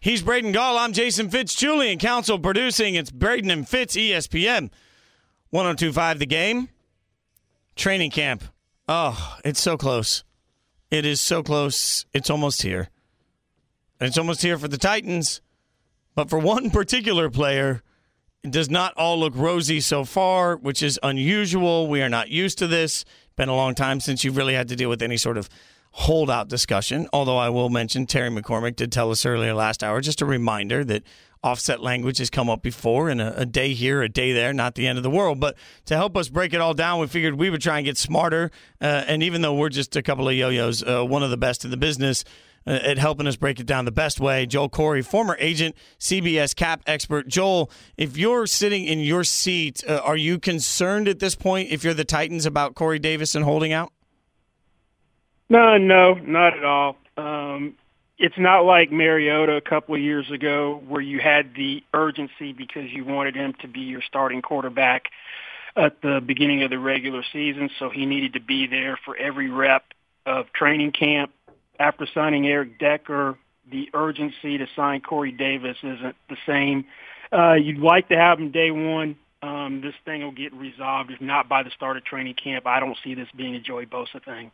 He's Braden Gall. I'm Jason Fitz. Julian Council producing. It's Braden and Fitz, ESPN 102.5 The Game. Training camp. Oh, it's so close. It is so close. It's almost here. And it's almost here for the Titans. But for one particular player, it does not all look rosy so far, which is unusual. We are not used to this. Been a long time since you've really had to deal with any sort of holdout discussion, although I will mention Terry McCormick did tell us earlier last hour, just a reminder that offset language has come up before, and a day here, a day there, not the end of the world. But to help us break it all down, we figured we would try and get smarter, and even though we're just a couple of yo-yos, one of the best in the business at helping us break it down the best way, Joel Corry, former agent, CBS cap expert. Joel, if you're sitting in your seat, are you concerned at this point, if you're the Titans, about Corey Davis and holding out? No, not at all. It's not like Mariota a couple of years ago where you had the urgency because you wanted him to be your starting quarterback at the beginning of the regular season, so he needed to be there for every rep of training camp. After signing Eric Decker, the urgency to sign Corey Davis isn't the same. You'd like to have him day one. This thing will get resolved, if not by the start of training camp. I don't see this being a Joey Bosa thing.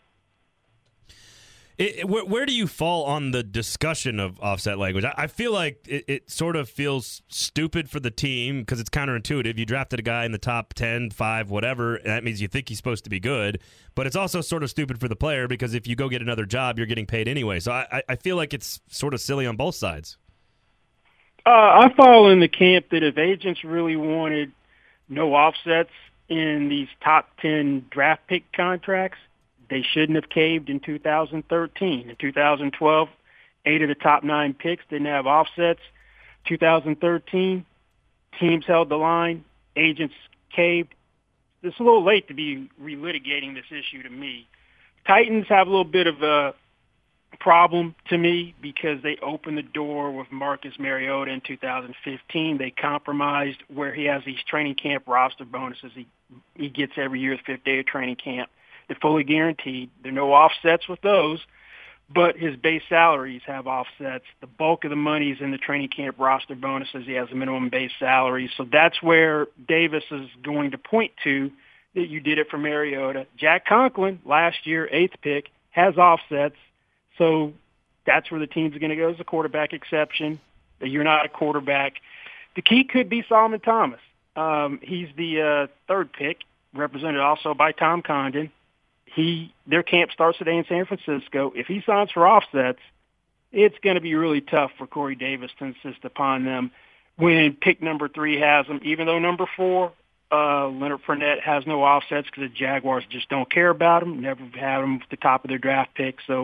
Where do you fall on the discussion of offset language? I feel like it sort of feels stupid for the team because it's counterintuitive. You drafted a guy in the top 10, 5, whatever, and that means you think he's supposed to be good. But it's also sort of stupid for the player because if you go get another job, you're getting paid anyway. So I feel like it's sort of silly on both sides. I fall in the camp that if agents really wanted no offsets in these top 10 draft pick contracts, they shouldn't have caved in 2013. In 2012, 8 of the top 9 picks didn't have offsets. 2013, teams held the line. Agents caved. It's a little late to be relitigating this issue to me. Titans have a little bit of a problem to me because they opened the door with Marcus Mariota in 2015. They compromised where he has these training camp roster bonuses he gets every year, the 5th day of training camp. They're fully guaranteed. There are no offsets with those, but his base salaries have offsets. The bulk of the money is in the training camp roster bonuses. He has a minimum base salary. So that's where Davis is going to point to that you did it for Mariota. Jack Conklin, last year, 8th pick, has offsets. So that's where the team's going to go as a quarterback exception, that you're not a quarterback. The key could be Solomon Thomas. He's the 3rd pick, represented also by Tom Condon. Their camp starts today in San Francisco. If he signs for offsets, it's going to be really tough for Corey Davis to insist upon them when pick number 3 has them, even though number 4, Leonard Fournette, has no offsets because the Jaguars just don't care about him, never had him at the top of their draft pick. So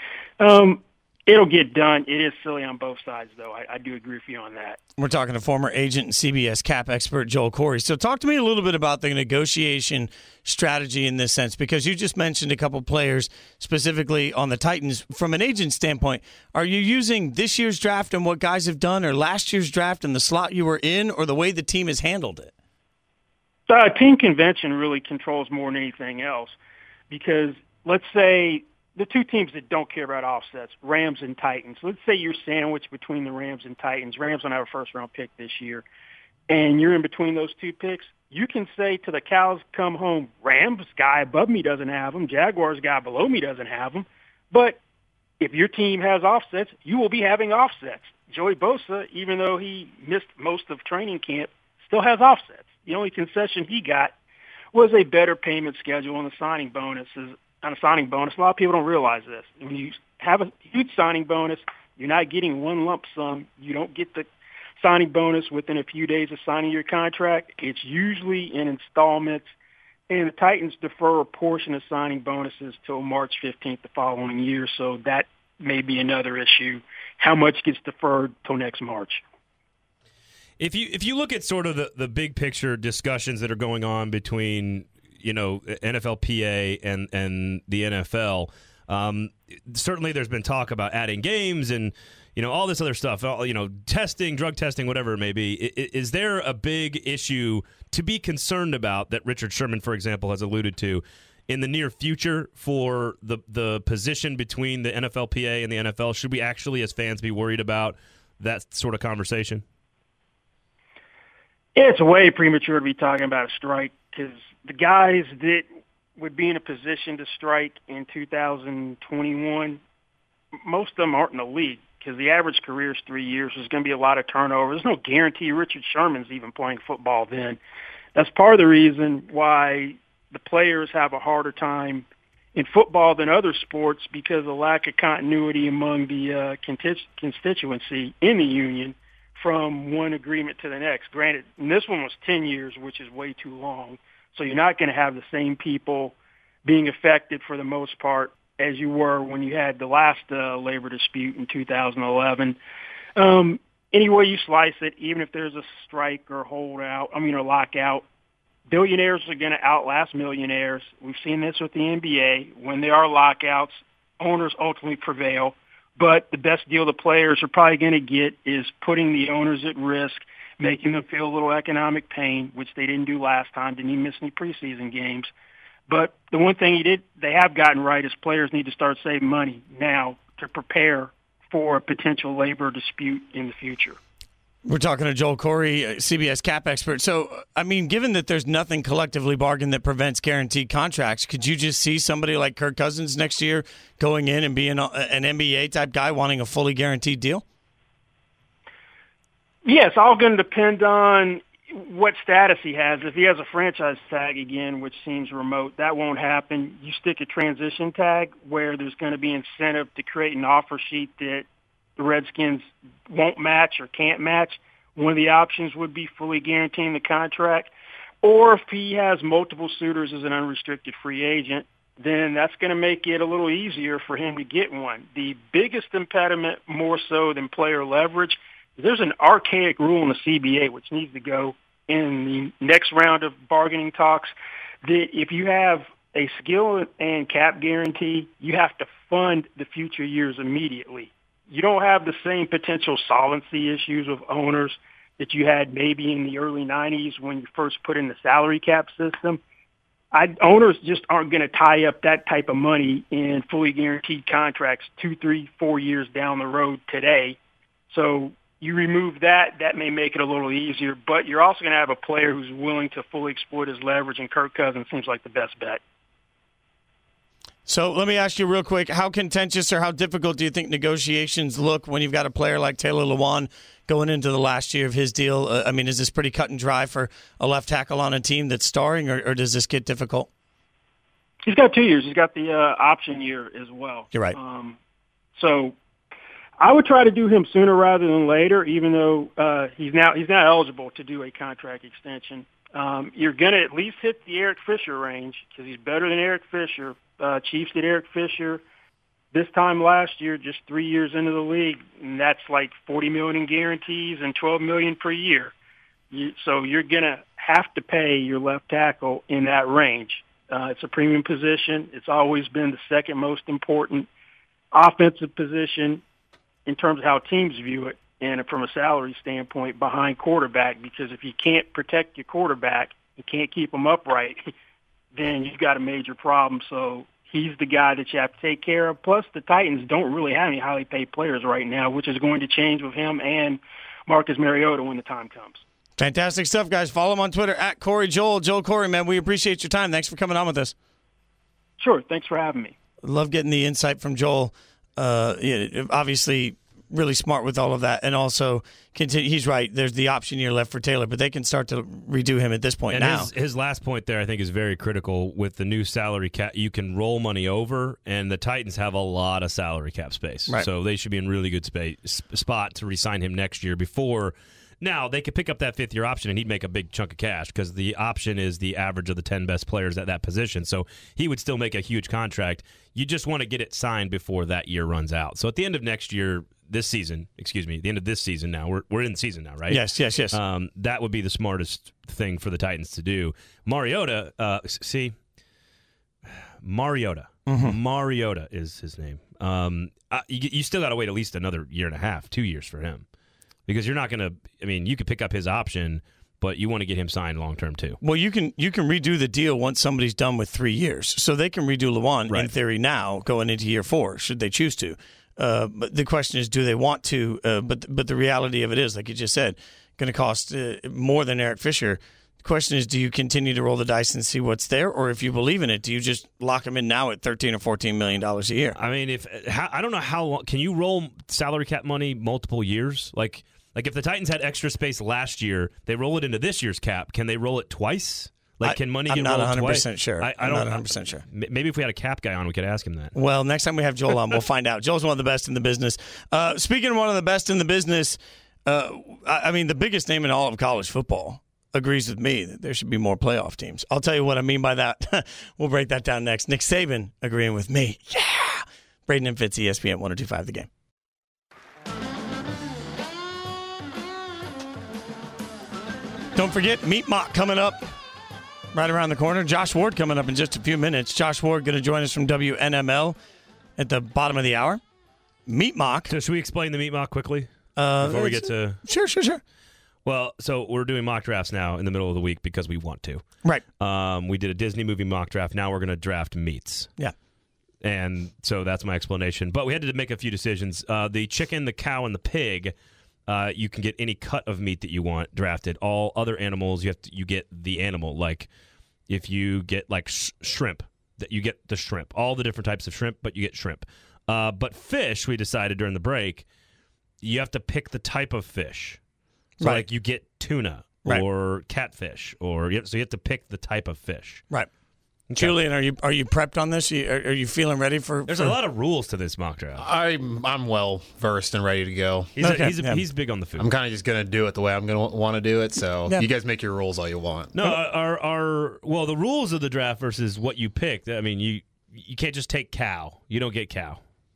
it'll get done. It is silly on both sides, though. I do agree with you on that. We're talking to former agent and CBS cap expert Joel Corry. So talk to me a little bit about the negotiation strategy in this sense, because you just mentioned a couple players specifically on the Titans. From an agent standpoint, are you using this year's draft and what guys have done, or last year's draft and the slot you were in, or the way the team has handled it? Team convention really controls more than anything else, because let's say the two teams that don't care about offsets, Rams and Titans. Let's say you're sandwiched between the Rams and Titans. Rams don't have a first-round pick this year, and you're in between those two picks. You can say to the cows come home, Rams guy above me doesn't have them, Jaguars guy below me doesn't have them. But if your team has offsets, you will be having offsets. Joey Bosa, even though he missed most of training camp, still has offsets. The only concession he got was a better payment schedule on the signing bonuses. On a signing bonus, a lot of people don't realize this. When you have a huge signing bonus, you're not getting one lump sum. You don't get the signing bonus within a few days of signing your contract. It's usually in installments, and the Titans defer a portion of signing bonuses till March 15th the following year, so that may be another issue. How much gets deferred till next March? If you look at sort of the big picture discussions that are going on between NFLPA and the NFL, certainly there's been talk about adding games and all this other stuff, testing, drug testing, whatever it may be. Is there a big issue to be concerned about that Richard Sherman, for example, has alluded to in the near future for the position between the NFLPA and the NFL? Should we actually, as fans, be worried about that sort of conversation? It's way premature to be talking about a strike because the guys that would be in a position to strike in 2021, most of them aren't in the league because the average career is 3 years. There's going to be a lot of turnover. There's no guarantee Richard Sherman's even playing football then. That's part of the reason why the players have a harder time in football than other sports because of lack of continuity among the constituency in the union from one agreement to the next. Granted, and this one was 10 years, which is way too long. So you're not going to have the same people being affected for the most part as you were when you had the last labor dispute in 2011. Any way you slice it, even if there's a strike or or lockout, billionaires are going to outlast millionaires. We've seen this with the NBA. When there are lockouts, owners ultimately prevail. But the best deal the players are probably going to get is putting the owners at risk, making them feel a little economic pain, which they didn't do last time, didn't even miss any preseason games. But the one thing they have gotten right is players need to start saving money now to prepare for a potential labor dispute in the future. We're talking to Joel Corry, CBS cap expert. So, I mean, given that there's nothing collectively bargained that prevents guaranteed contracts, could you just see somebody like Kirk Cousins next year going in and being an NBA-type guy wanting a fully guaranteed deal? Yes, all going to depend on what status he has. If he has a franchise tag again, which seems remote, that won't happen. You stick a transition tag where there's going to be incentive to create an offer sheet that the Redskins won't match or can't match. One of the options would be fully guaranteeing the contract. Or if he has multiple suitors as an unrestricted free agent, then that's going to make it a little easier for him to get one. The biggest impediment, more so than player leverage, there's an archaic rule in the CBA which needs to go in the next round of bargaining talks that if you have a skill and cap guarantee, you have to fund the future years immediately. You don't have the same potential solvency issues with owners that you had maybe in the early 90s when you first put in the salary cap system. Owners just aren't going to tie up that type of money in fully guaranteed contracts 2, 3, 4 years down the road today. So you remove that, that may make it a little easier, but you're also going to have a player who's willing to fully exploit his leverage, and Kirk Cousins seems like the best bet. So let me ask you real quick, how contentious or how difficult do you think negotiations look when you've got a player like Taylor Lewan going into the last year of his deal? I mean, is this pretty cut and dry for a left tackle on a team that's starring, or does this get difficult? He's got 2 years. He's got the option year as well. You're right. So I would try to do him sooner rather than later, even though he's now eligible to do a contract extension. You're going to at least hit the Eric Fisher range because he's better than Eric Fisher. Chiefs did Eric Fisher this time last year, just 3 years into the league, and that's like $40 million in guarantees and $12 million per year. So you're going to have to pay your left tackle in that range. It's a premium position. It's always been the second most important offensive position in terms of how teams view it, and from a salary standpoint behind quarterback, because if you can't protect your quarterback, you can't keep him upright, then you've got a major problem. So he's the guy that you have to take care of. Plus, the Titans don't really have any highly paid players right now, which is going to change with him and Marcus Mariota when the time comes. Fantastic stuff, guys. Follow him on Twitter, at Corry Joel. Joel Corry, man, we appreciate your time. Thanks for coming on with us. Sure. Thanks for having me. Love getting the insight from Joel. Obviously, really smart with all of that, and also he's right. There's the option year left for Taylor, but they can start to redo him at this point. And now his last point there, I think, is very critical. With the new salary cap, you can roll money over, and the Titans have a lot of salary cap space, right. So they should be in really good spot to re-sign him next year. Before now, they could pick up that fifth-year option, and he'd make a big chunk of cash because the option is the average of the 10 best players at that position. So he would still make a huge contract. You just want to get it signed before that year runs out. So at the end of next year. The end of this season now. We're in the season now, right? Yes. That would be the smartest thing for the Titans to do. Mariota, Mariota. Mm-hmm. Mariota is his name. You still got to wait at least another year and a half, 2 years for him. Because you're not going to – I mean, you could pick up his option, but you want to get him signed long-term too. Well, you can redo the deal once somebody's done with 3 years. So they can redo Lewan, in theory, now going into year 4, should they choose to. But the question is, do they want to? But the reality of it is, like you just said, going to cost more than Eric Fisher. The question is, do you continue to roll the dice and see what's there, or if you believe in it, do you just lock him in now at $13 or $14 million a year? I mean, I don't know how long can you roll salary cap money multiple years? Like if the Titans had extra space last year, they roll it into this year's cap. Can they roll it twice? Like, can money get rolled twice? I'm not 100% sure. I'm not 100% sure. Maybe if we had a cap guy on, we could ask him that. Well, next time we have Joel on, we'll find out. Joel's one of the best in the business. Speaking of one of the best in the business, I mean, the biggest name in all of college football agrees with me that there should be more playoff teams. I'll tell you what I mean by that. We'll break that down next. Nick Saban agreeing with me. Yeah! Braden and Fitz, ESPN 102.5 The Game. Don't forget, Meat Mock coming up right around the corner. Josh Ward coming up in just a few minutes. Josh Ward going to join us from WNML at the bottom of the hour. Meat Mock. So should we explain the Meat Mock quickly before we get to... Sure. Well, so we're doing mock drafts now in the middle of the week because we want to. Right. We did a Disney movie mock draft. Now we're going to draft meats. Yeah. And so that's my explanation. But we had to make a few decisions. The chicken, the cow, and the pig, you can get any cut of meat that you want drafted. All other animals, you get the animal. Like if you get like shrimp, that you get the shrimp. All the different types of shrimp, but you get shrimp. But fish, we decided during the break, you have to pick the type of fish. So, like, you get tuna or catfish, so you have to pick the type of fish. Right. Okay. Julian, are you prepped on this? Are you feeling ready for? There's a lot of rules to this mock draft. I'm well versed and ready to go. He's big on the food. I'm kind of just going to do it the way I'm going to want to do it. So you guys make your rules all you want. No, the rules of the draft versus what you picked. I mean, you can't just take cow. You don't get cow.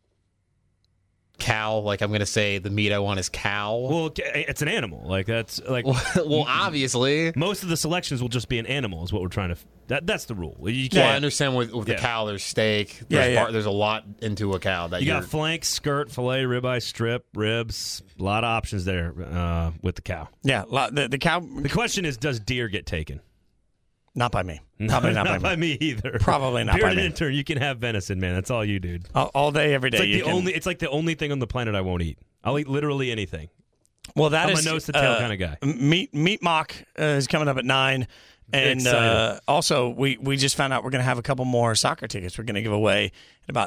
Cow, like I'm going to say the meat I want is cow. Well, it's an animal. Like that's like. Well, obviously, most of the selections will just be an animal. Is what we're trying to. That's the rule. You can't. Well, I understand with the cow, there's steak. There's a lot into a cow that you got flank, skirt, fillet, ribeye, strip, ribs. A lot of options there with the cow. Yeah, the cow. The question is, does deer get taken? Not by me. Probably not by me either. Probably not by me. Bearded intern, you can have venison, man. That's all you, dude. All day, every day. It's like the only thing on the planet I won't eat. I'll eat literally anything. Well, I'm a nose to tail kind of guy. Meat Mock is coming up at 9. And also, we just found out we're going to have a couple more soccer tickets. We're going to give away at about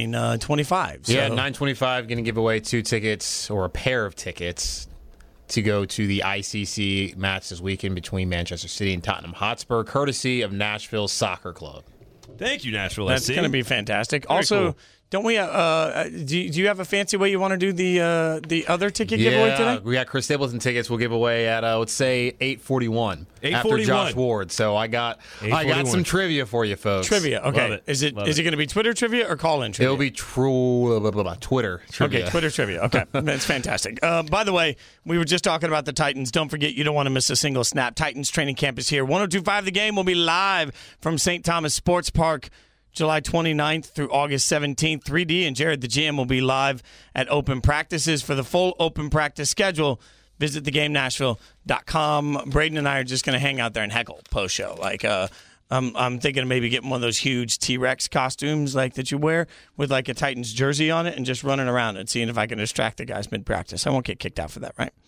9:25. So. Yeah, 9:25. Going to give away 2 tickets or a pair of tickets to go to the ICC match this weekend between Manchester City and Tottenham Hotspur, courtesy of Nashville Soccer Club. Thank you, Nashville. That's going to be fantastic. Very also, cool. Don't we? Do you have a fancy way you want to do the other ticket giveaway today? We got Chris Stapleton tickets. We'll give away at let's say 8:41 after Josh Ward. So I got some trivia for you folks. Trivia, okay. Is it going to be Twitter trivia or call-in trivia? It'll be Twitter trivia. Okay, Twitter trivia. Okay, that's fantastic. By the way, we were just talking about the Titans. Don't forget, you don't want to miss a single snap. Titans training camp is here. 102.5 The Game will be live from St. Thomas Sports Park, July 29th through August 17th. 3D and Jared the GM will be live at open practices. For the full open practice schedule, visit thegamenashville.com. Braden and I are just going to hang out there and heckle post-show. Like, I'm thinking of maybe getting one of those huge T-Rex costumes like that you wear with like a Titans jersey on it and just running around and seeing if I can distract the guys mid-practice. I won't get kicked out for that, right?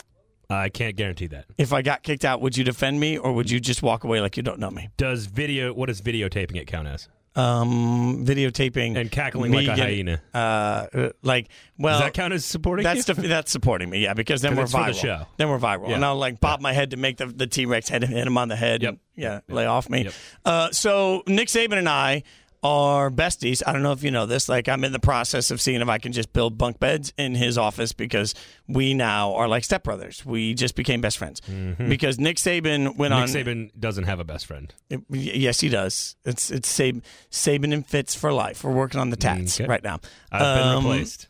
I can't guarantee that. If I got kicked out, would you defend me or would you just walk away like you don't know me? What does videotaping it count as? Videotaping and cackling like a hyena. Does that count as supporting? That's supporting me, yeah, because then we're viral. For the show. Then we're viral, and I'll bob my head to make the T-Rex head hit him on the head. Yep. And, lay off me. Yep. So Nick Saban and I are besties. I don't know if you know this. Like, I'm in the process of seeing if I can just build bunk beds in his office because we now are like stepbrothers. We just became best friends because Nick Saban went on. Nick Saban doesn't have a best friend. Yes, he does. It's Saban and Fitz for life. We're working on the tats right now. I've been replaced.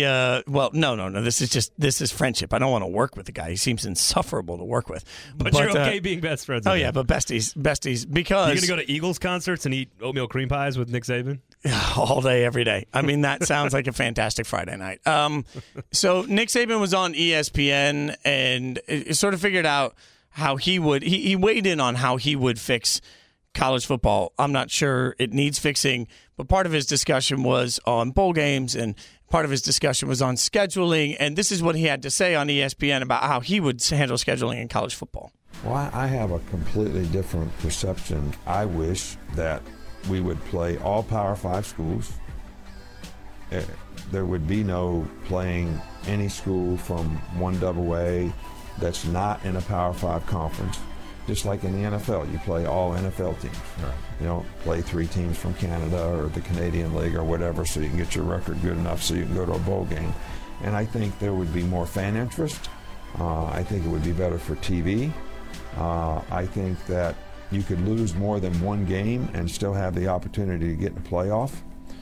No. This is friendship. I don't want to work with the guy. He seems insufferable to work with. But you're okay being best friends with him. But besties because you're gonna go to Eagles concerts and eat oatmeal cream pies with Nick Saban all day, every day. I mean, that sounds like a fantastic Friday night. So Nick Saban was on ESPN and sort of figured out how he would. He weighed in on how he would fix college football. I'm not sure it needs fixing, but part of his discussion was on bowl games and part of his discussion was on scheduling, and this is what he had to say on ESPN about how he would handle scheduling in college football. Well, I have a completely different perception. I wish that we would play all Power 5 schools. There would be no playing any school from 1AA that's not in a Power 5 conference. Just like in the NFL, you play all NFL teams. Right. You don't play 3 teams from Canada or the Canadian League or whatever, so you can get your record good enough so you can go to a bowl game. And I think there would be more fan interest. I think it would be better for TV. I think that you could lose more than one game and still have the opportunity to get in the playoff.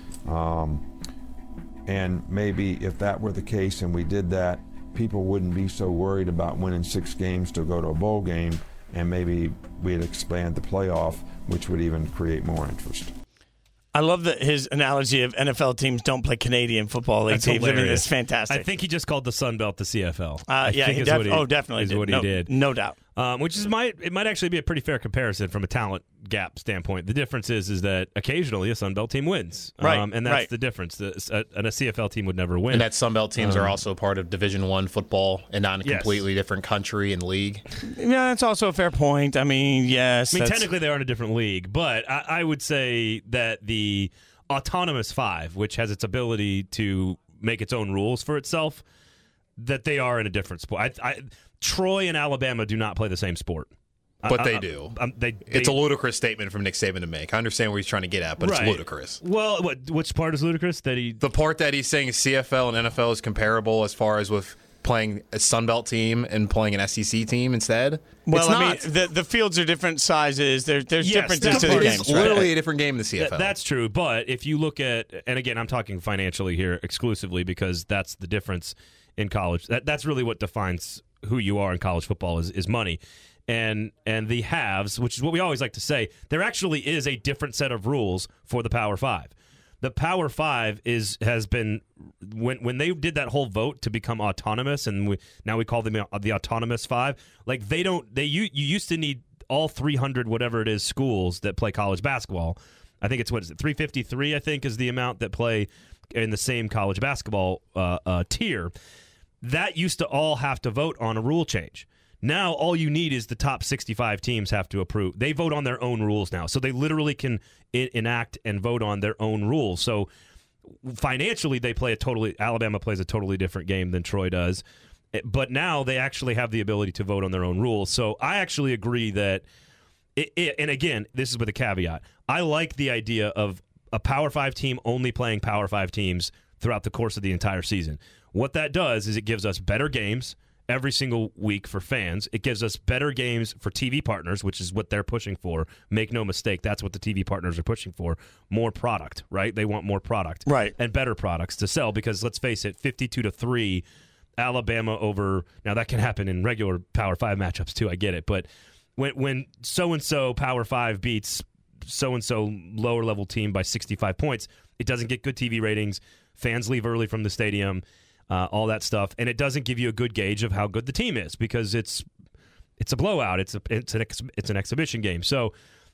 And maybe if that were the case and we did that, people wouldn't be so worried about winning 6 games to go to a bowl game, and maybe we'd expand the playoff, which would even create more interest. I love that his analogy of NFL teams don't play Canadian Football League teams. I mean, it's fantastic. I think he just called the Sun Belt the CFL. Definitely is what he did. No doubt. Which might actually be a pretty fair comparison from a talent gap standpoint. The difference is that occasionally a Sun Belt team wins, and that's the difference. And a CFL team would never win. And that Sun Belt teams are also part of Division I football and not in a completely different country and league. Yeah, that's also a fair point. I mean, yes. Technically they are in a different league, but I would say that the Autonomous 5, which has its ability to make its own rules for itself, that they are in a different sport. Troy and Alabama do not play the same sport. But they do. It's a ludicrous statement from Nick Saban to make. I understand where he's trying to get at, but It's ludicrous. Well, which part is ludicrous? The part that he's saying CFL and NFL is comparable as far as with playing a Sun Belt team and playing an SEC team instead. Well, it's not. I mean, the fields are different sizes. There's differences to the games. It's literally a different game in the CFL. That's true. But if you look at, and again, I'm talking financially here exclusively because that's the difference in college. That's really what defines who you are in college football is money. And the halves, which is what we always like to say, there actually is a different set of rules for the Power 5. The Power 5 has been when they did that whole vote to become autonomous, and now we call them the Autonomous 5. Like you used to need all 300 whatever it is schools that play college basketball. I think it's 353. I think is the amount that play in the same college basketball tier. That used to all have to vote on a rule change. Now all you need is the top 65 teams have to approve. They vote on their own rules now. So they literally can enact and vote on their own rules. So financially Alabama plays a totally different game than Troy does. But now they actually have the ability to vote on their own rules. So I actually agree that and again, this is with a caveat. I like the idea of a Power 5 team only playing Power 5 teams throughout the course of the entire season. What that does is it gives us better games every single week for fans. It gives us better games for TV partners, which is what they're pushing for. Make no mistake, that's what the TV partners are pushing for. More product, right? They want more product. Right. And better products to sell because, let's face it, 52-3, Alabama over... Now, that can happen in regular Power 5 matchups, too. I get it. But when so-and-so Power 5 beats so-and-so lower-level team by 65 points, it doesn't get good TV ratings. Fans leave early from the stadium. All that stuff, and it doesn't give you a good gauge of how good the team is because it's a blowout. It's an exhibition game. So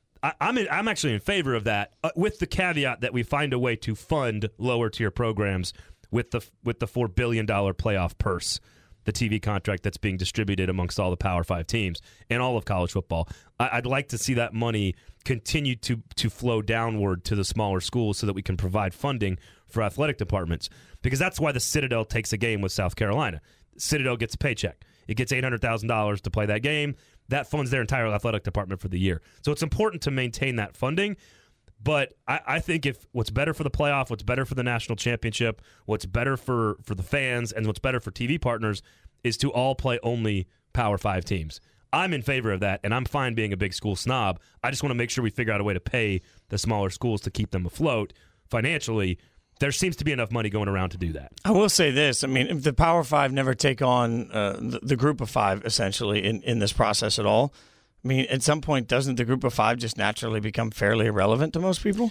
I'm actually in favor of that, with the caveat that we find a way to fund lower tier programs with the $4 billion playoff purse, the TV contract that's being distributed amongst all the Power 5 teams and all of college football. I'd like to see that money continue to flow downward to the smaller schools so that we can provide funding for athletic departments, because that's why the Citadel takes a game with South Carolina. Citadel gets a paycheck. It gets $800,000 to play that game. That funds their entire athletic department for the year. So it's important to maintain that funding, but I think if what's better for the playoff, what's better for the national championship, what's better for the fans, and what's better for TV partners is to all play only Power 5 teams. I'm in favor of that, and I'm fine being a big school snob. I just want to make sure we figure out a way to pay the smaller schools to keep them afloat financially. There seems to be enough money going around to do that. I will say this. I mean, if the Power 5 never take on the Group of 5, essentially, in this process at all, I mean, at some point, doesn't the Group of 5 just naturally become fairly irrelevant to most people?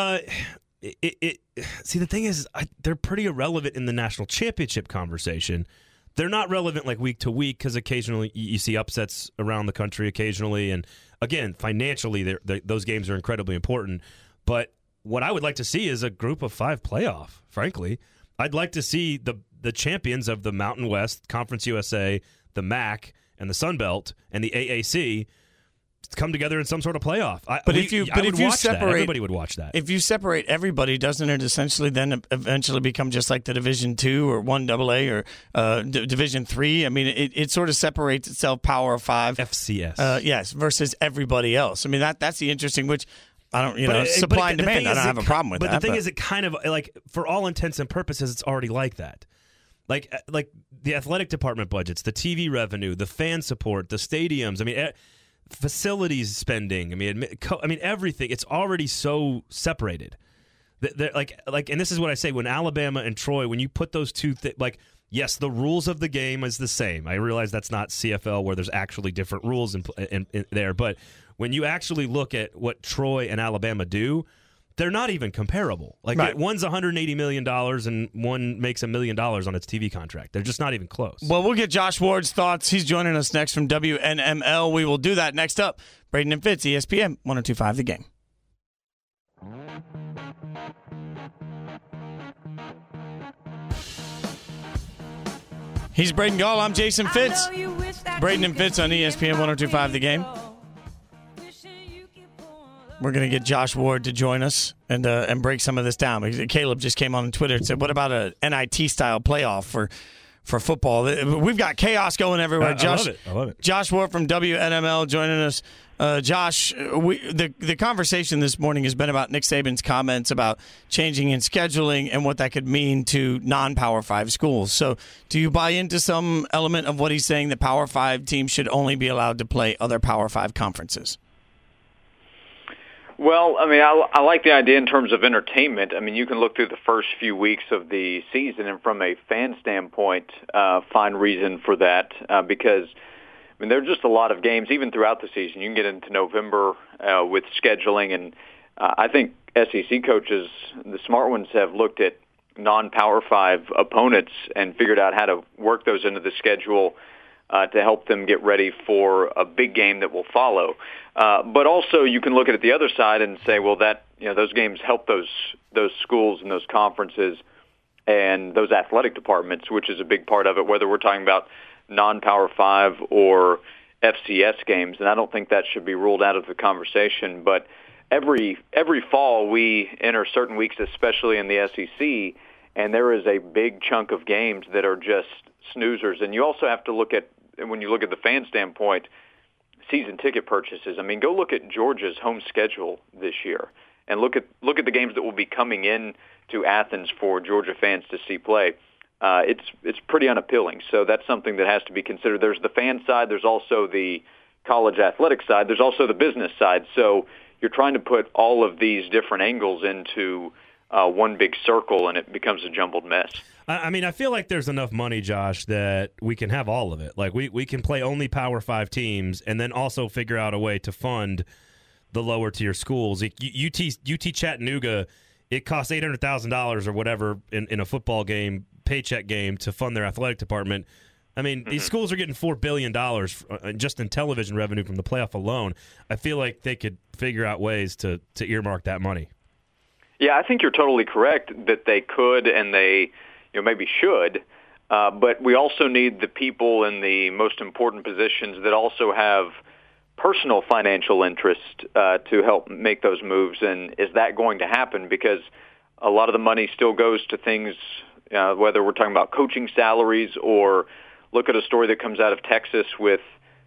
See, the thing is, they're pretty irrelevant in the national championship conversation. They're not relevant like week to week because occasionally you see upsets around the country occasionally. And again, financially, those games are incredibly important. But what I would like to see is a Group of 5 playoff, frankly. I'd like to see the champions of the Mountain West, Conference USA, the MAC, and the Sun Belt, and the AAC come together in some sort of playoff. If you separate, everybody would watch that. If you separate everybody, doesn't it essentially then eventually become just like the Division II or 1AA or Division III? I mean, it sort of separates itself, Power 5. FCS. Yes, versus everybody else. I mean, that's the interesting, which I don't, supply and demand, I don't have a problem with that. But the thing is, it kind of, like, for all intents and purposes, it's already like that. Like the athletic department budgets, the TV revenue, the fan support, the stadiums, I mean, facilities spending, I mean, everything. It's already so separated. And this is what I say, when Alabama and Troy, when you put those two yes, the rules of the game is the same. I realize that's not CFL where there's actually different rules in there, but when you actually look at what Troy and Alabama do, they're not even comparable. Like, right. One's $180 million and one makes $1 million on its TV contract. They're just not even close. Well, we'll get Josh Ward's thoughts. He's joining us next from WNML. We will do that next up. Braden and Fitz, ESPN 102.5 The Game. He's Braden Gall. I'm Jason Fitz. Braden and Fitz on ESPN 102.5 The Game. We're going to get Josh Ward to join us and break some of this down. Caleb just came on Twitter and said, what about a NIT-style playoff for football? We've got chaos going everywhere. I love it. Josh Ward from WNML joining us. Josh, the conversation this morning has been about Nick Saban's comments about changing in scheduling and what that could mean to non-Power 5 schools. So do you buy into some element of what he's saying, that Power 5 teams should only be allowed to play other Power 5 conferences? Well, I mean, I like the idea in terms of entertainment. I mean, you can look through the first few weeks of the season and from a fan standpoint find reason for that because, I mean, there are just a lot of games, even throughout the season. You can get into November with scheduling, and I think SEC coaches, the smart ones, have looked at non-Power 5 opponents and figured out how to work those into the schedule to help them get ready for a big game that will follow. But also, you can look at it the other side and say, well, that those games help those schools and those conferences and those athletic departments, which is a big part of it, whether we're talking about non-Power 5 or FCS games. And I don't think that should be ruled out of the conversation. But every fall, we enter certain weeks, especially in the SEC, and there is a big chunk of games that are just snoozers. And you also have to look at, when you look at the fan standpoint, season ticket purchases. I mean, go look at Georgia's home schedule this year and look at the games that will be coming in to Athens for Georgia fans to see play. It's pretty unappealing. So that's something that has to be considered. There's the fan side. There's also the college athletic side. There's also the business side. So you're trying to put all of these different angles into one big circle, and it becomes a jumbled mess. I mean, I feel like there's enough money, Josh, that we can have all of it. Like, we can play only Power 5 teams and then also figure out a way to fund the lower-tier schools. UT Chattanooga, it costs $800,000 or whatever in a football game, paycheck game, to fund their athletic department. I mean, these schools are getting $4 billion just in television revenue from the playoff alone. I feel like they could figure out ways to earmark that money. Yeah, I think you're totally correct that they could and they maybe should, but we also need the people in the most important positions that also have personal financial interest to help make those moves. And is that going to happen? Because a lot of the money still goes to things, whether we're talking about coaching salaries or look at a story that comes out of Texas with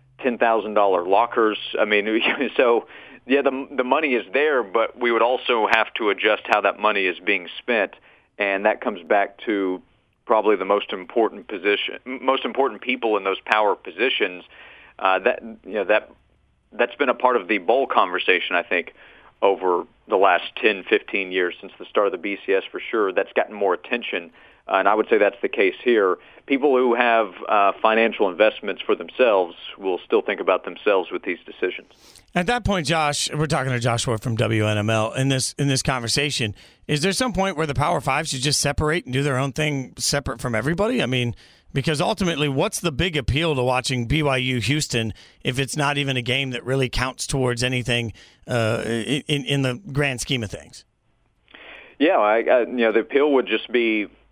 $10,000 lockers. I mean, so yeah, the money is there, but we would also have to adjust how that money is being spent. And that comes back to probably the most important people in those power positions. That's been a part of the bowl conversation, I think, over the last 10, 15 years since the start of the BCS for sure. That's gotten more attention, and I would say that's the case here. People who have financial investments for themselves will still think about themselves with these decisions. At that point, Josh, we're talking to Josh Ward from WNML in this conversation. Is there some point where the Power 5 should just separate and do their own thing separate from everybody? I mean, because ultimately, what's the big appeal to watching BYU Houston if it's not even a game that really counts towards anything in the grand scheme of things? Yeah, the appeal would just be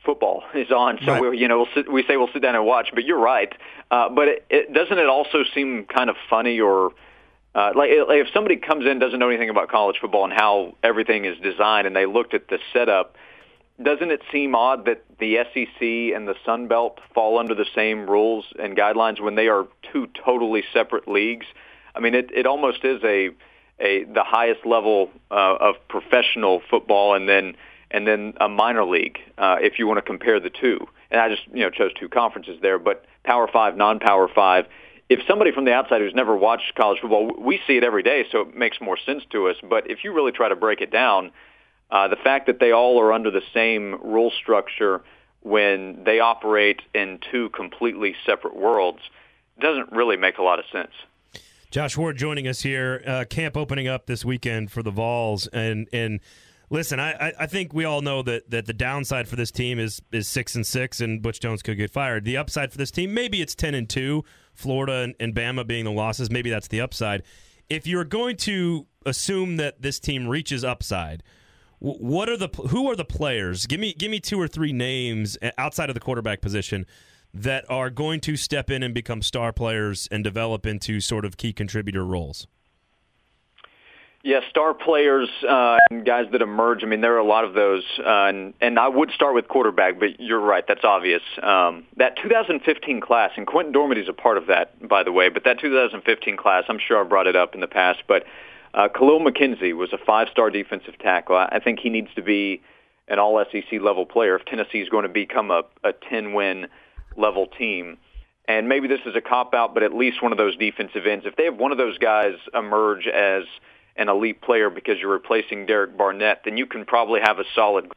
football is on, so right. we say we'll sit down and watch. But you're right. But doesn't it also seem kind of funny, or like if somebody comes in doesn't know anything about college football and how everything is designed, and they looked at the setup, doesn't it seem odd that the SEC and the Sun Belt fall under the same rules and guidelines when they are two totally separate leagues? I mean, it almost is the highest level of professional football, and then a minor league, if you want to compare the two. And I just chose two conferences there, but Power 5, non-Power 5. If somebody from the outside who's never watched college football, we see it every day, so it makes more sense to us. But if you really try to break it down, the fact that they all are under the same rule structure when they operate in two completely separate worlds doesn't really make a lot of sense. Josh Ward joining us here. Camp opening up this weekend for the Vols, and listen, I think we all know that the downside for this team is 6-6, and Butch Jones could get fired. The upside for this team, maybe it's 10-2. Florida and Bama being the losses, maybe that's the upside. If you're going to assume that this team reaches upside, who are the players? Give me 2 or 3 names outside of the quarterback position that are going to step in and become star players and develop into sort of key contributor roles. Yeah, star players and guys that emerge. I mean, there are a lot of those, and I would start with quarterback, but you're right, that's obvious. That 2015 class, and Quentin Dormity's a part of that, by the way, but that 2015 class, I'm sure I've brought it up in the past, but Khalil McKenzie was a 5-star defensive tackle. I think he needs to be an all-SEC level player if Tennessee is going to become a 10-win level team. And maybe this is a cop-out, but at least one of those defensive ends, if they have one of those guys emerge as an elite player because you're replacing Derek Barnett, then you can probably have a solid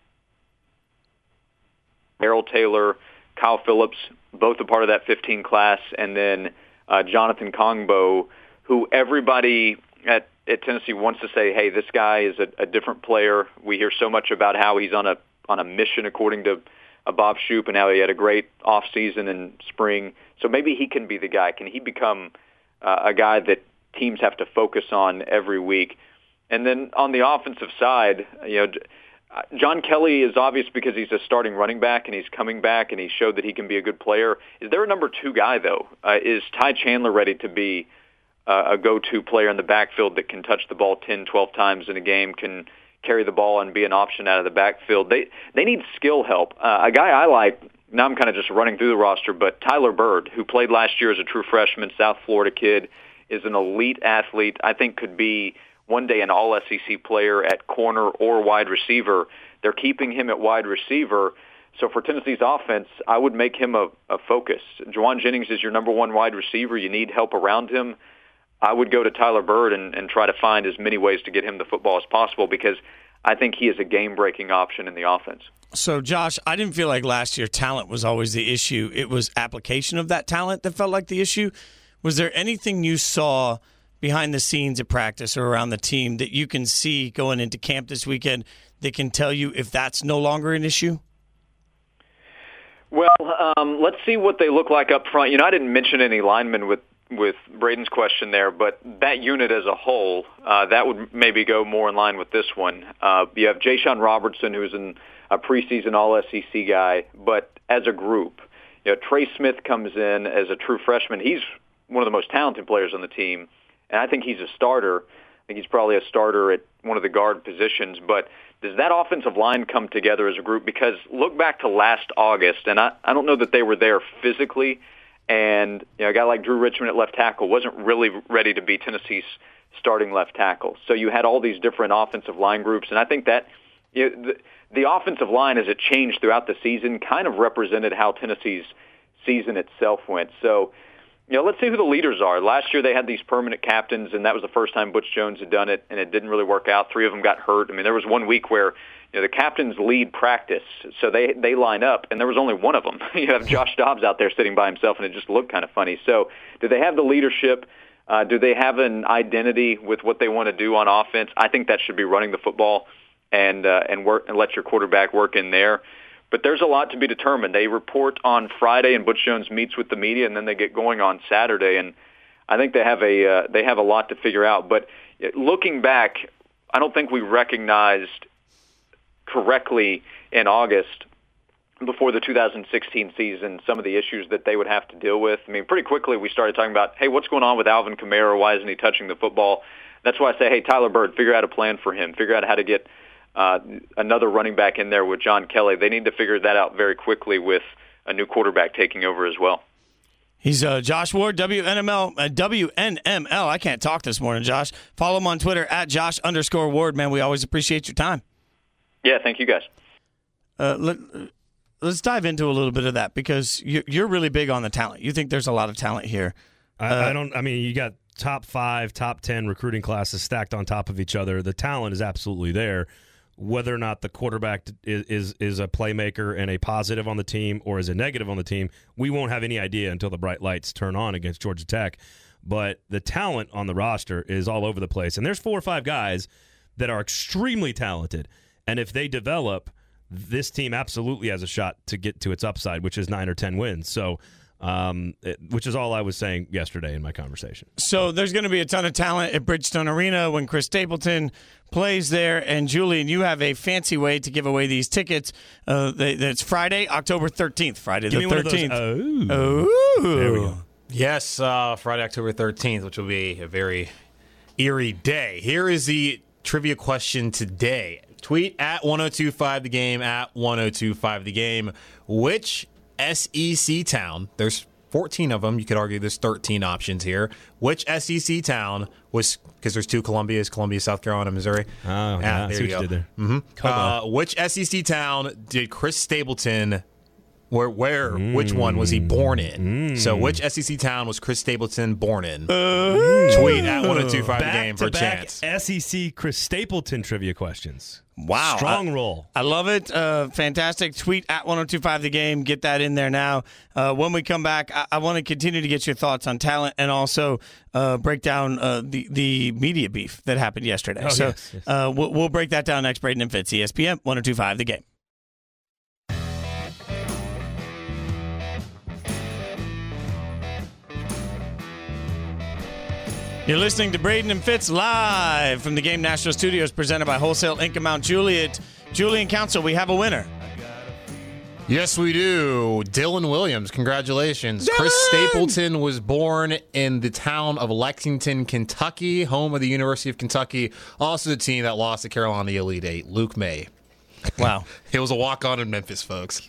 Darrell Taylor, Kyle Phillips, both a part of that 15 class, and then Jonathan Kongbo, who everybody at Tennessee wants to say, hey, this guy is a different player. We hear so much about how he's on a mission, according to Bob Shoop, and how he had a great offseason in spring. So maybe he can be the guy. Can he become a guy that teams have to focus on every week? And then on the offensive side, John Kelly is obvious because he's a starting running back and he's coming back and he showed that he can be a good player. Is there a number 2 guy, though? Is Ty Chandler ready to be a go-to player in the backfield that can touch the ball 10, 12 times in a game, can carry the ball and be an option out of the backfield? They need skill help. A guy I like, now I'm kind of just running through the roster, but Tyler Bird, who played last year as a true freshman, South Florida kid, is an elite athlete. I think could be one day an all-SEC player at corner or wide receiver. They're keeping him at wide receiver. So for Tennessee's offense, I would make him a focus. Juwan Jennings is your number 1 wide receiver. You need help around him. I would go to Tyler Bird and try to find as many ways to get him the football as possible, because I think he is a game-breaking option in the offense. So, Josh, I didn't feel like last year talent was always the issue. It was application of that talent that felt like the issue. Was there anything you saw behind the scenes at practice or around the team that you can see going into camp this weekend that can tell you if that's no longer an issue? Well, let's see what they look like up front. I didn't mention any linemen with Braden's question there, but that unit as a whole, that would maybe go more in line with this one. You have Ja'Shawn Robertson, who's a preseason All-SEC guy, but as a group, Trey Smith comes in as a true freshman. He's one of the most talented players on the team, and I think he's a starter. I think he's probably a starter at one of the guard positions, but does that offensive line come together as a group? Because look back to last August, and I don't know that they were there physically, and a guy like Drew Richmond at left tackle wasn't really ready to be Tennessee's starting left tackle. So you had all these different offensive line groups, and I think that the offensive line, as it changed throughout the season, kind of represented how Tennessee's season itself went. So, let's see who the leaders are. Last year they had these permanent captains, and that was the first time Butch Jones had done it, and it didn't really work out. 3 of them got hurt. I mean, there was one week where the captains lead practice, so they line up, and there was only one of them. You have Josh Dobbs out there sitting by himself, and it just looked kind of funny. So do they have the leadership? Do they have an identity with what they want to do on offense? I think that should be running the football and work and let your quarterback work in there. But there's a lot to be determined. They report on Friday, and Butch Jones meets with the media, and then they get going on Saturday. And I think they have a lot to figure out. But looking back, I don't think we recognized correctly in August before the 2016 season, some of the issues that they would have to deal with. I mean, pretty quickly we started talking about, hey, what's going on with Alvin Kamara? Why isn't he touching the football? That's why I say, hey, Tyler Bird, figure out a plan for him. Figure out how to get another running back in there with John Kelly. They need to figure that out very quickly with a new quarterback taking over as well. He's Josh Ward, WNML. I can't talk this morning, Josh. Follow him on Twitter at Josh_Ward. Man, we always appreciate your time. Yeah, thank you guys. Let's dive into a little bit of that because you're really big on the talent. You think there's a lot of talent here. I mean, you got top 5, top 10 recruiting classes stacked on top of each other. The talent is absolutely there. Whether or not the quarterback is a playmaker and a positive on the team or is a negative on the team, we won't have any idea until the bright lights turn on against Georgia Tech. But the talent on the roster is all over the place. And there's 4 or 5 guys that are extremely talented. And if they develop, this team absolutely has a shot to get to its upside, which is 9 or 10 wins. So, which is all I was saying yesterday in my conversation. So there's going to be a ton of talent at Bridgestone Arena when Chris Stapleton plays there. And Julian, you have a fancy way to give away these tickets. It's Friday, October 13th. Friday the 13th. Oh, there we go. Yes, Friday, October 13th, which will be a very eerie day. Here is the trivia question today. Tweet at 1025thegame, at 1025thegame. Which SEC town, there's 14 of them, you could argue there's 13 options here. Which SEC town was, because there's 2 Columbias, Columbia, South Carolina, Missouri. Oh, yeah, there see you what go. you did there. Which SEC town did Chris Stapleton, which one was he born in? So which SEC town was Chris Stapleton born in? Tweet at 1025thegame for a chance. SEC Chris Stapleton trivia questions. Wow. Strong roll. I love it. Fantastic. Tweet at 1025thegame. Get that in there now. When we come back, I want to continue to get your thoughts on talent and also break down the media beef that happened yesterday. Yes. We'll break that down next. Braden and Fitz, ESPN 1025 The Game. You're listening to Braden and Fitz live from the Game National Studios, presented by Wholesale Inc. of Mount Juliet. Julian Council, we have a winner. Yes, we do. Dylan Williams, congratulations. Dylan! Chris Stapleton was born in the town of Lexington, Kentucky, home of the University of Kentucky. Also the team that lost to Carolina Elite Eight, Luke May. Wow. It was a walk-on in Memphis, folks.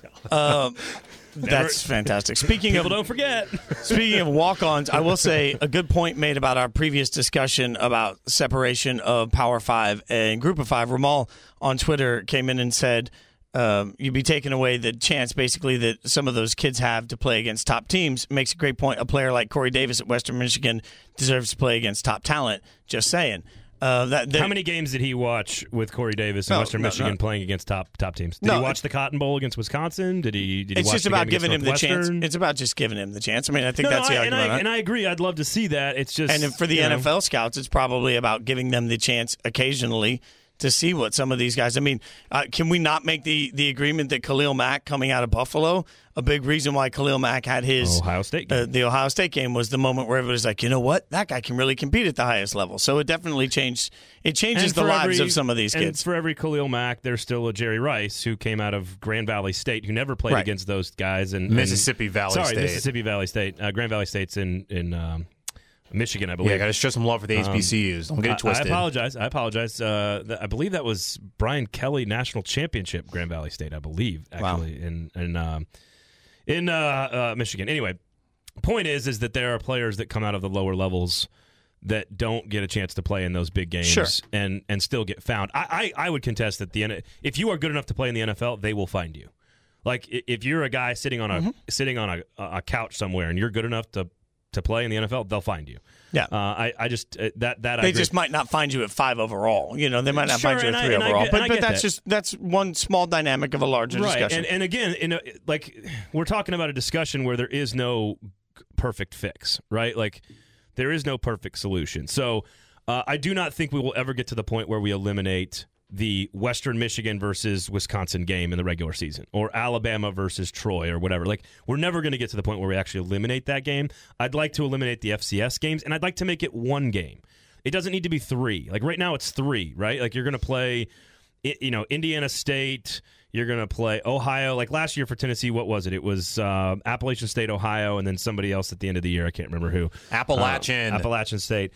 That's fantastic. People don't forget. Speaking of walk-ons, I will say a good point made about our previous discussion about separation of Power 5 and Group of 5. Ramal on Twitter came in and said you'd be taking away the chance basically that some of those kids have to play against top teams. Makes a great point. A player like Corey Davis at Western Michigan deserves to play against top talent. Just saying. How many games did he watch with Corey Davis in Western Michigan playing against top teams? Did he watch the Cotton Bowl against Wisconsin? Did he it's watch just the about game giving him the chance. Northwestern? It's about just giving him the chance. I mean, I think that's the argument. And I agree. I'd love to see that. It's just, and for the NFL scouts, it's probably about giving them the chance occasionally to see what some of these guys. I mean, can we not make the agreement that Khalil Mack coming out of Buffalo, a big reason why Khalil Mack had his Ohio State game. The Ohio State game was the moment where everybody's like, you know what, that guy can really compete at the highest level. So it definitely changed. It changes the lives of some of these kids. And for every Khalil Mack, there's still a Jerry Rice who came out of Grand Valley State who never played against those guys. Mississippi Valley State. Mississippi Valley State. Grand Valley State's in Michigan, I believe. Yeah, got to show some love for the HBCUs. Don't get it twisted. I apologize. I believe that was Brian Kelly National Championship, Grand Valley State, I believe, actually, in Michigan. Anyway, point is that there are players that come out of the lower levels that don't get a chance to play in those big games and still get found. I would contest that if you are good enough to play in the NFL, they will find you. Like if you're a guy sitting on a couch somewhere and you're good enough to play in the NFL, they'll find you. Yeah, I just they just might not find you at 5 overall. You know, they might not find you at 3 overall. But that's one small dynamic of a larger discussion. And again, we're talking about a discussion where there is no perfect fix, right? Like there is no perfect solution. So I do not think we will ever get to the point where we eliminate the Western Michigan versus Wisconsin game in the regular season, or Alabama versus Troy, or whatever. Like, we're never going to get to the point where we actually eliminate that game. I'd like to eliminate the FCS games, and I'd like to make it 1 game. It doesn't need to be 3. Like, right now it's 3, right? Like, you're going to play Indiana State. You're going to play Ohio. Like last year for Tennessee, what was it? It was Appalachian State, Ohio, and then somebody else at the end of the year. I can't remember who. Appalachian State.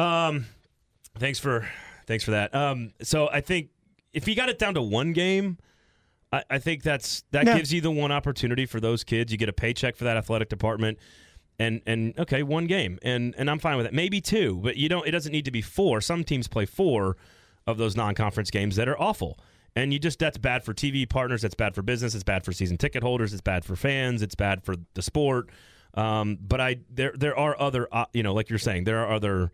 Thanks for that. So I think if you got it down to one game, I think that gives you the one opportunity for those kids. You get a paycheck for that athletic department, and okay, one game, and I'm fine with it. Maybe two, but it doesn't need to be four. Some teams play 4 of those non-conference games that are awful. And that's bad for TV partners. That's bad for business. It's bad for season ticket holders. It's bad for fans. It's bad for the sport. But there are other, like you're saying, there are other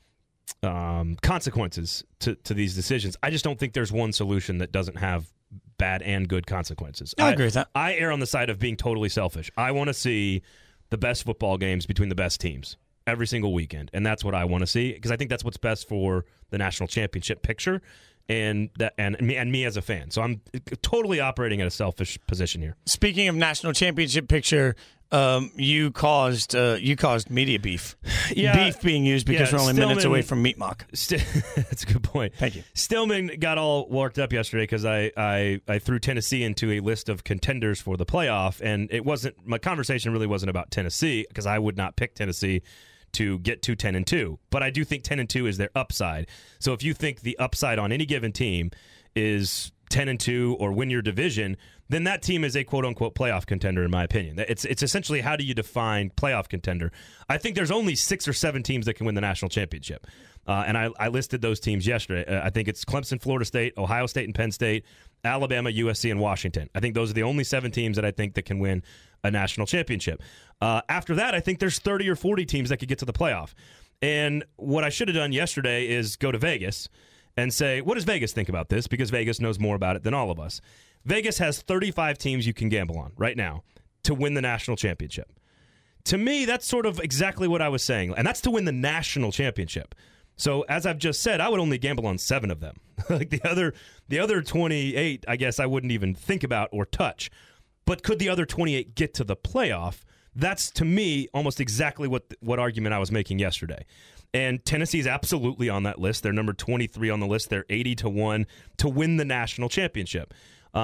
consequences to these decisions. I just don't think there's one solution that doesn't have bad and good consequences. I agree with that. I err on the side of being totally selfish. I want to see the best football games between the best teams every single weekend, and that's what I want to see because I think that's what's best for the national championship picture. And me as a fan. So I'm totally operating at a selfish position here. Speaking of national championship picture, you caused media beef. Beef being used because we're only minutes away from meat mock. That's a good point. Thank you. Stillman got all worked up yesterday because I threw Tennessee into a list of contenders for the playoff, and my conversation really wasn't about Tennessee because I would not pick Tennessee to get to 10-2, but I do think 10-2 is their upside. So if you think the upside on any given team is 10-2 or win your division, then that team is a quote-unquote playoff contender, in my opinion. It's essentially how do you define playoff contender? I think there's only 6 or 7 teams that can win the national championship, and I listed those teams yesterday. I think it's Clemson, Florida State, Ohio State and Penn State, Alabama, USC, and Washington. I think those are the only 7 teams that I think that can win a national championship. After that, I think there's 30 or 40 teams that could get to the playoff. And what I should have done yesterday is go to Vegas and say, what does Vegas think about this? Because Vegas knows more about it than all of us. Vegas has 35 teams you can gamble on right now to win the national championship. To me, that's sort of exactly what I was saying. And that's to win the national championship. So as I've just said, I would only gamble on 7 of them. Like the other 28, I guess I wouldn't even think about or touch. But could the other 28 get to the playoff? That's, to me, almost exactly what argument I was making yesterday. And Tennessee is absolutely on that list. They're number 23 on the list. They're 80-1 to win the national championship.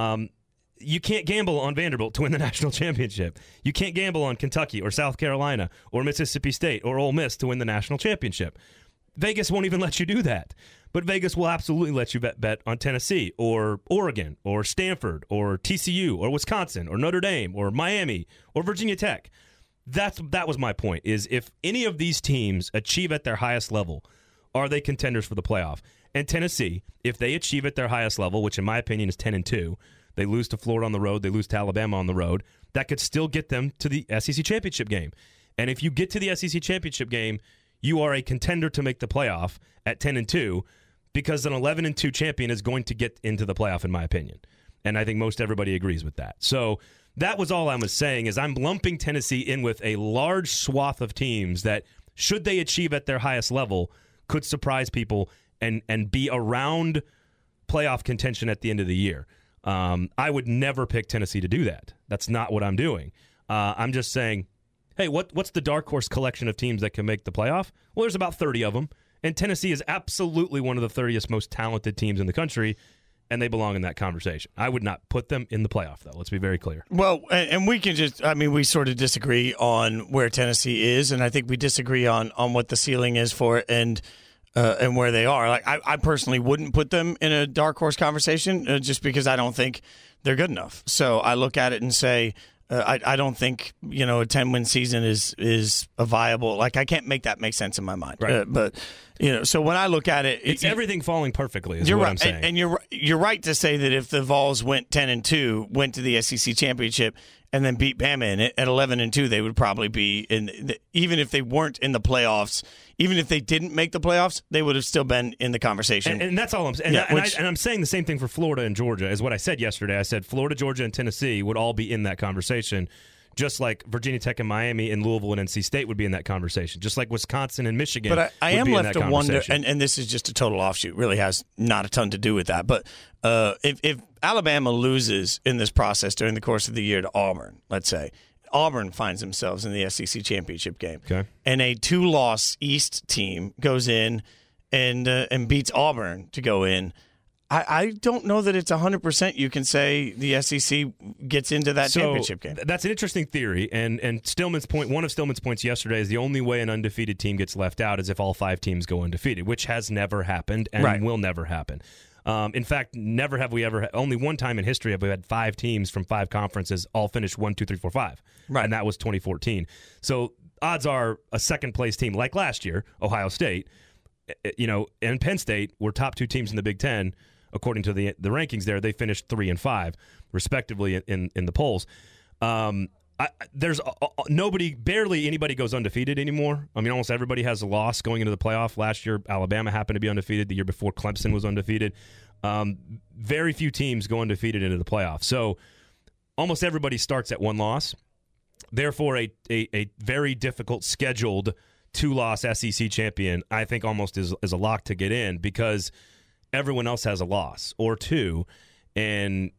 You can't gamble on Vanderbilt to win the national championship. You can't gamble on Kentucky or South Carolina or Mississippi State or Ole Miss to win the national championship. Vegas won't even let you do that. But Vegas will absolutely let you bet on Tennessee or Oregon or Stanford or TCU or Wisconsin or Notre Dame or Miami or Virginia Tech. That was my point, is if any of these teams achieve at their highest level, are they contenders for the playoff? And Tennessee, if they achieve at their highest level, which in my opinion is 10-2, they lose to Florida on the road, they lose to Alabama on the road, that could still get them to the SEC championship game. And if you get to the SEC championship game, you are a contender to make the playoff at 10-2 because an 11-2 champion is going to get into the playoff, in my opinion. And I think most everybody agrees with that. So that was all I was saying, is I'm lumping Tennessee in with a large swath of teams that, should they achieve at their highest level, could surprise people and be around playoff contention at the end of the year. I would never pick Tennessee to do that. That's not what I'm doing. I'm just saying, hey, what's the dark horse collection of teams that can make the playoff? Well, there's about 30 of them, and Tennessee is absolutely one of the 30th most talented teams in the country, and they belong in that conversation. I would not put them in the playoff, though. Let's be very clear. Well, and we can just, we sort of disagree on where Tennessee is, and I think we disagree on what the ceiling is for it and where they are. Like I personally wouldn't put them in a dark horse conversation just because I don't think they're good enough. So I look at it and say, I don't think a 10-win season is a viable. Like I can't make that make sense in my mind. Right. But so when I look at it, it's everything falling perfectly. Is you're what right, I'm saying. and you're right to say that if the Vols went 10-2, went to the SEC championship, and then beat Bama in it at 11-2, they would probably be in. Even if they weren't in the playoffs, even if they didn't make the playoffs, they would have still been in the conversation. And that's all I'm saying. And I'm saying the same thing for Florida and Georgia, is what I said yesterday. I said Florida, Georgia, and Tennessee would all be in that conversation, just like Virginia Tech and Miami and Louisville and NC State would be in that conversation, just like Wisconsin and Michigan. But I am left to wonder, and and this is just a total offshoot, really has not a ton to do with that. But if Alabama loses in this process during the course of the year to Auburn, let's say, Auburn finds themselves in the SEC championship game, okay, and a 2-loss East team goes in and beats Auburn to go in, I don't know that it's 100% you can say the SEC gets into that championship game. That's an interesting theory, and Stillman's point, one of Stillman's points yesterday is the only way an undefeated team gets left out is if all 5 teams go undefeated, which has never happened and will never happen. In fact, never have we ever. Only one time in history have we had 5 teams from 5 conferences all finish 1, 2, 3, 4, 5, and that was 2014. So odds are a second place team like last year, Ohio State, and Penn State were top 2 teams in the Big Ten according to the rankings. There, they finished 3 and 5 respectively in the polls. There's barely anybody goes undefeated anymore. I mean, almost everybody has a loss going into the playoff. Last year, Alabama happened to be undefeated. The year before, Clemson was undefeated. Very few teams go undefeated into the playoff. So almost everybody starts at 1 loss. Therefore, a very difficult scheduled 2-loss SEC champion, I think, almost is a lock to get in because everyone else has a loss or 2, and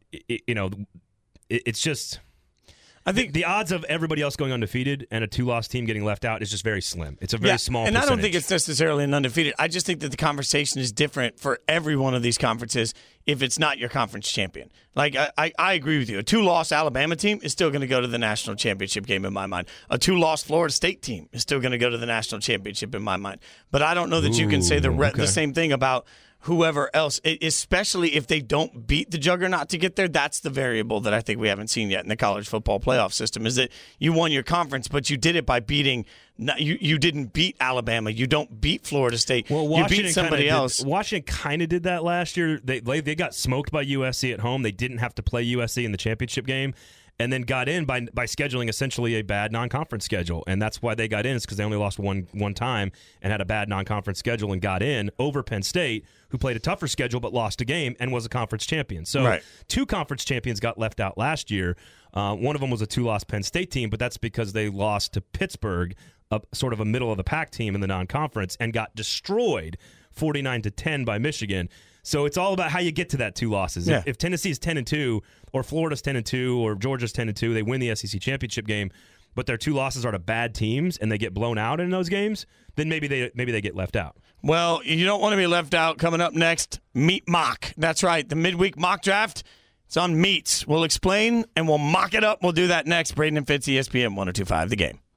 it's just. I think the odds of everybody else going undefeated and a 2-loss team getting left out is just very slim. It's a very small percentage. And I don't think it's necessarily an undefeated. I just think that the conversation is different for every one of these conferences if it's not your conference champion. Like, I agree with you. A 2-loss Alabama team is still going to go to the national championship game in my mind. A 2-loss Florida State team is still going to go to the national championship in my mind. But I don't know that you can say the same thing about whoever else, especially if they don't beat the juggernaut to get there. That's the variable that I think we haven't seen yet in the college football playoff system, is that you won your conference, but you did it by beating – you didn't beat Alabama. You don't beat Florida State. Well, you beat somebody else. Washington kind of did that last year. They got smoked by USC at home. They didn't have to play USC in the championship game. And then got in by scheduling essentially a bad non-conference schedule. And that's why they got in, is because they only lost one time and had a bad non-conference schedule and got in over Penn State, who played a tougher schedule but lost a game and was a conference champion. So 2 conference champions got left out last year. One of them was a 2-loss Penn State team, but that's because they lost to Pittsburgh, sort of a middle-of-the-pack team in the non-conference, and got destroyed 49-10 by Michigan. So it's all about how you get to that 2 losses. Yeah. If Tennessee's 10-2, or Florida's 10-2, or Georgia's 10-2, they win the SEC championship game, but their 2 losses are to bad teams and they get blown out in those games, then maybe they get left out. Well, you don't want to be left out. Coming up next, Meat Mock. That's right, the midweek mock draft. It's on Meats. We'll explain and we'll mock it up. We'll do that next. Braden and Fitz, ESPN 102.5 The Game.